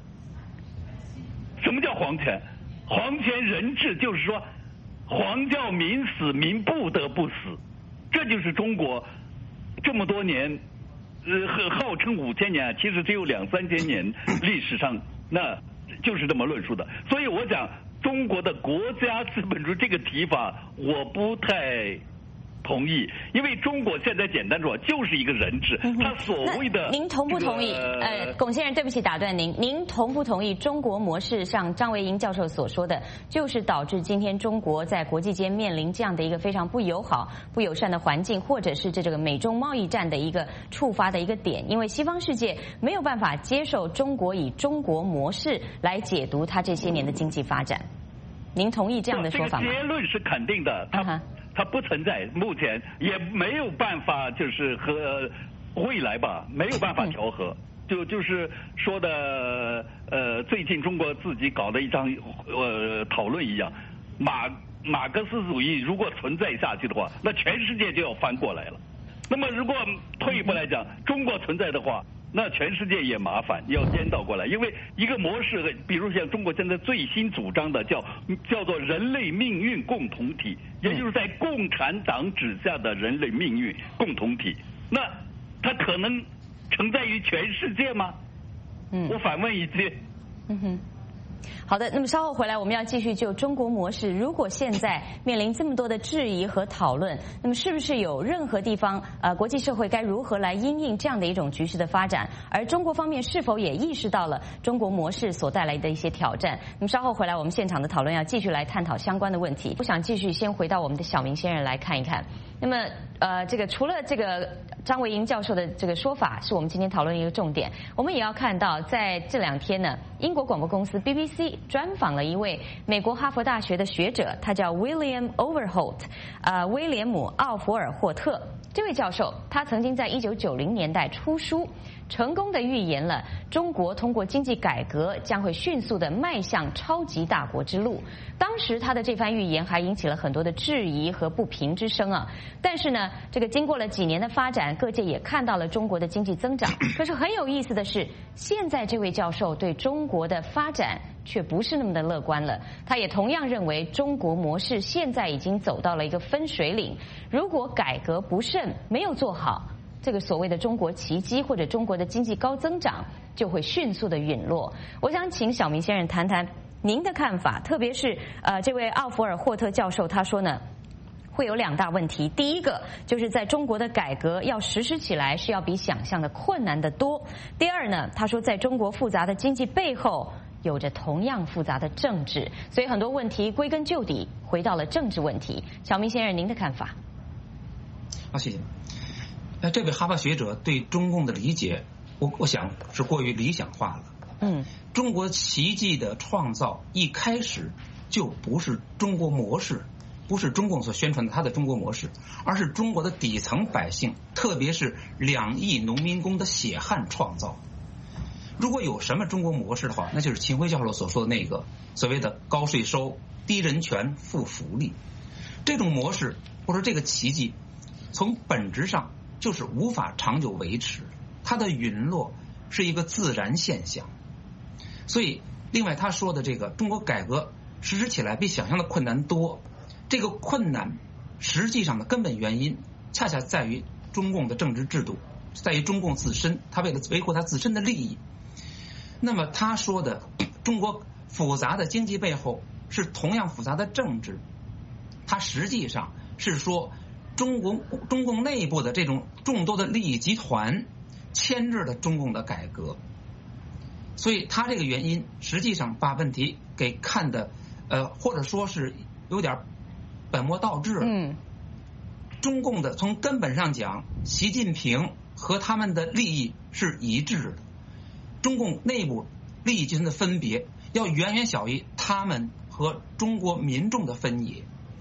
什么叫皇权？皇权人治就是说，皇叫民死，民不得不死。这就是中国这么多年，号称5000年，其实只有2-3千年历史上，那就是这么论述的。所以我讲中国的国家资本主义这个提法，我不太同意，因为中国现在简单说就是一个人治，他所谓的您同不同意？龚先生，对不起打断您，您同不同意中国模式像张维迎教授所说的，就是导致今天中国在国际间面临这样的一个非常不友好、不友善的环境，或者是这个美中贸易战的一个触发的一个点？因为西方世界没有办法接受中国以中国模式来解读它这些年的经济发展。您同意这样的说法吗？ 这个结论是肯定的，它不存在，目前也没有办法，就是和未来吧没有办法调和。就是说的最近中国自己搞的一场讨论一样，马克思主义如果存在下去的话，那全世界就要翻过来了。那么如果退一步来讲，中国存在的话，那全世界也麻烦，要颠倒过来。因为一个模式，比如像中国现在最新主张的叫做人类命运共同体，也就是在共产党指下的人类命运共同体。那它可能承载于全世界吗？我反问一句。 好的，那么稍后回来我们要继续就中国模式，如果现在面临这么多的质疑和讨论，那么是不是有任何地方国际社会该如何来因应这样的一种局势的发展？而中国方面是否也意识到了中国模式所带来的一些挑战？那么稍后回来我们现场的讨论要继续来探讨相关的问题。我想继续先回到我们的小明先生来看一看。那么这个除了这个张维迎教授的这个说法是我们今天讨论一个重点，我们也要看到在这2天呢，英国广播公司 BBC 专访了一位美国哈佛大学的学者，他叫 William Overholt， 威廉姆·奥弗尔霍特。这位教授他曾经在1990年代出书，成功的预言了中国通过经济改革将会迅速的迈向超级大国之路。当时他的这番预言还引起了很多的质疑和不平之声啊。但是呢，这个经过了几年的发展，各界也看到了中国的经济增长。可是很有意思的是，现在这位教授对中国的发展却不是那么的乐观了。他也同样认为中国模式现在已经走到了一个分水岭，如果改革不慎，没有做好，这个所谓的中国奇迹或者中国的经济高增长就会迅速的陨落。我想请小明先生谈谈您的看法，特别是这位奥弗尔霍特教授他说呢，会有2大问题。第一个就是在中国的改革要实施起来是要比想象的困难得多。第二呢，他说在中国复杂的经济背后有着同样复杂的政治，所以很多问题归根究底回到了政治问题。小明先生，您的看法？ 好，谢谢。这位哈佛学者对中共的理解，我想是过于理想化了。中国奇迹的创造一开始就不是中国模式，不是中共所宣传的他的中国模式，而是中国的底层百姓，特别是2亿农民工的血汗创造。如果有什么中国模式的话，那就是秦晖教授所说的那个所谓的高税收、低人权、负福利。这种模式或者这个奇迹，从本质上就是无法长久维持，它的陨落是一个自然现象。所以另外他说的这个中国改革实施起来比想象的困难多，这个困难实际上的根本原因恰恰在于中共的政治制度，在于中共自身，他为了维护他自身的利益。那么他说的中国复杂的经济背后是同样复杂的政治，它实际上是说中共内部的这种众多的利益集团牵制了中共的改革。所以他这个原因实际上把问题给看的或者说是有点本末倒置了。中共的从根本上讲，习近平和他们的利益是一致的，中共内部利益集团的分别要远远小于他们和中国民众的分野。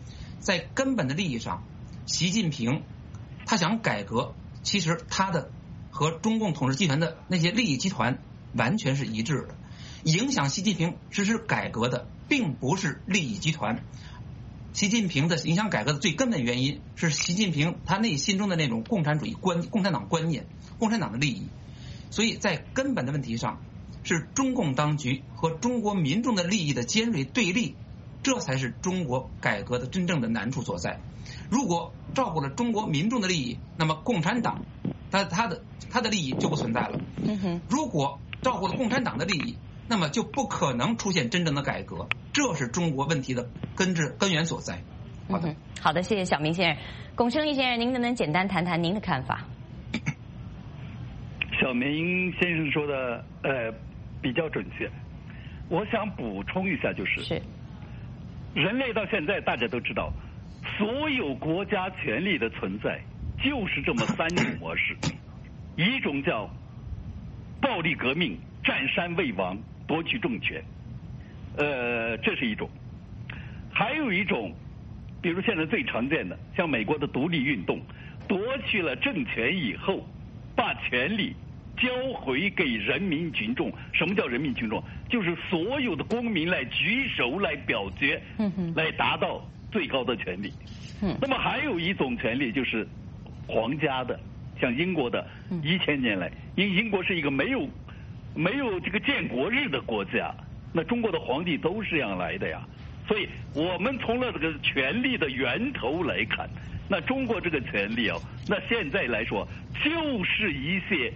在根本的利益上，习近平他想改革，其实他的和中共统治集团的那些利益集团完全是一致的。影响习近平实施改革的并不是利益集团，习近平的影响改革的最根本原因是习近平他内心中的那种共产党观念、共产党的利益。所以在根本的问题上，是中共当局和中国民众的利益的尖锐对立，这才是中国改革的真正的难处所在。如果照顾了中国民众的利益，那么共产党他的利益就不存在了。如果照顾了共产党的利益，那么就不可能出现真正的改革，这是中国问题的根源所在。 好的，谢谢小明先生。龚胜利先生，您能不能简单谈谈您的看法？ 小明先生说的比较准确，我想补充一下，就是人类到现在大家都知道，所有国家权力的存在就是这么3种模式，一种叫暴力革命、占山为王、夺取政权，这是一种；还有一种，比如现在最常见的，像美国的独立运动，夺取了政权以后，把权力交回给人民群众。什么叫人民群众？就是所有的公民来举手来表决，来达到最高的权利。那么还有一种权利就是皇家的，像英国的1000年来，英国是一个没有这个建国日的国家，那中国的皇帝都是这样来的呀。所以我们从了这个权力的源头来看，那中国这个权力那现在来说就是一些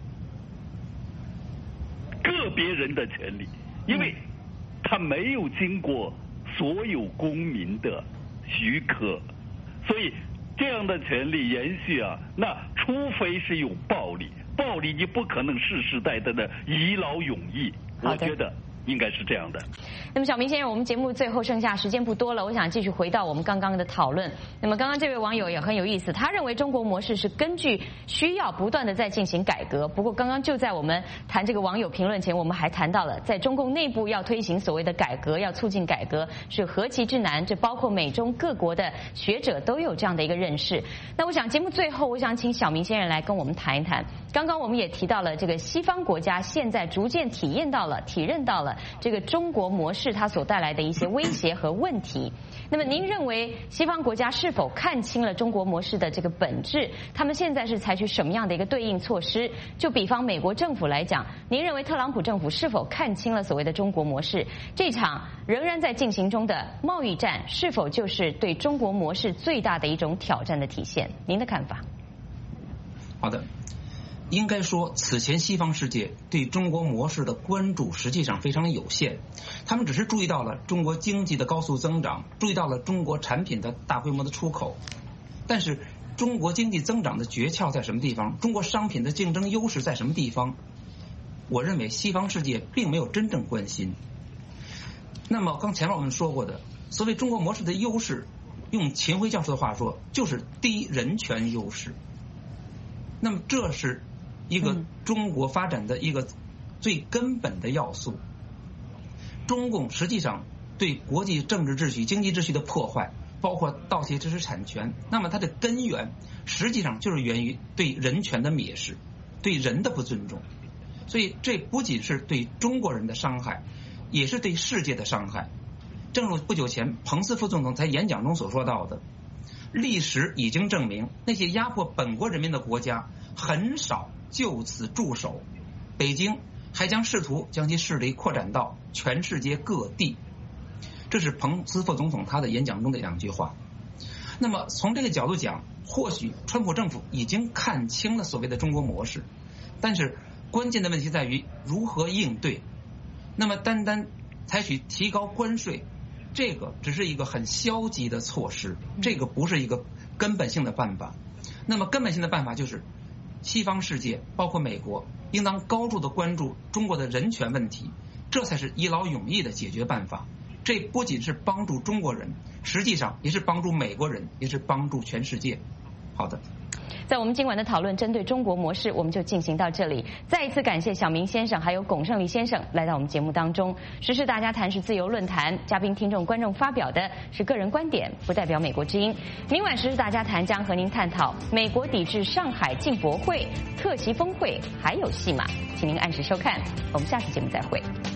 个别人的权利，因为他没有经过所有公民的许可，所以这样的权利延续那除非是有暴力你不可能世世代代的遗老永逸。我觉得应该是这样的。 那么小明先生，我们节目最后剩下时间不多了，我想继续回到我们刚刚的讨论。那么刚刚这位网友也很有意思，他认为中国模式是根据需要不断的在进行改革。不过刚刚就在我们谈这个网友评论前，我们还谈到了在中共内部要推行所谓的改革，要促进改革是何其之难，这包括美中各国的学者都有这样的一个认识。那我想节目最后，我想请小明先生来跟我们谈一谈。刚刚我们也提到了这个西方国家现在逐渐体认到了这个中国模式它所带来的一些威胁和问题。那么您认为西方国家是否看清了中国模式的这个本质？他们现在是采取什么样的一个对应措施？就比方美国政府来讲，您认为特朗普政府是否看清了所谓的中国模式？这场仍然在进行中的贸易战是否就是对中国模式最大的一种挑战的体现？您的看法？ 好的，应该说此前西方世界对中国模式的关注实际上非常有限，他们只是注意到了中国经济的高速增长，注意到了中国产品的大规模的出口，但是中国经济增长的诀窍在什么地方，中国商品的竞争优势在什么地方，我认为西方世界并没有真正关心。那么刚前面我们说过的所谓中国模式的优势，用秦晖教授的话说就是低人权优势。那么这是一个中国发展的一个最根本的要素。中共实际上对国际政治秩序、经济秩序的破坏，包括盗窃知识产权，那么它的根源实际上就是源于对人权的蔑视，对人的不尊重。所以这不仅是对中国人的伤害，也是对世界的伤害。正如不久前彭斯副总统在演讲中所说到的，历史已经证明，那些压迫本国人民的国家很少就此驻守，北京还将试图将其势力扩展到全世界各地。这是彭斯副总统他的演讲中的2句话。那么从这个角度讲，或许川普政府已经看清了所谓的中国模式，但是关键的问题在于如何应对。那么单单采取提高关税，这个只是一个很消极的措施，这个不是一个根本性的办法。那么根本性的办法就是西方世界包括美国应当高度的关注中国的人权问题，这才是一劳永逸的解决办法。这不仅是帮助中国人，实际上也是帮助美国人，也是帮助全世界。好的。 在我们今晚的讨论针对中国模式，我们就进行到这里。再一次感谢小明先生还有龚胜利先生来到我们节目当中。时事大家谈是自由论坛，嘉宾、听众、观众发表的是个人观点，不代表美国之音。明晚时事大家谈将和您探讨美国抵制上海进博会、特席峰会还有戏码，请您按时收看。我们下次节目再会。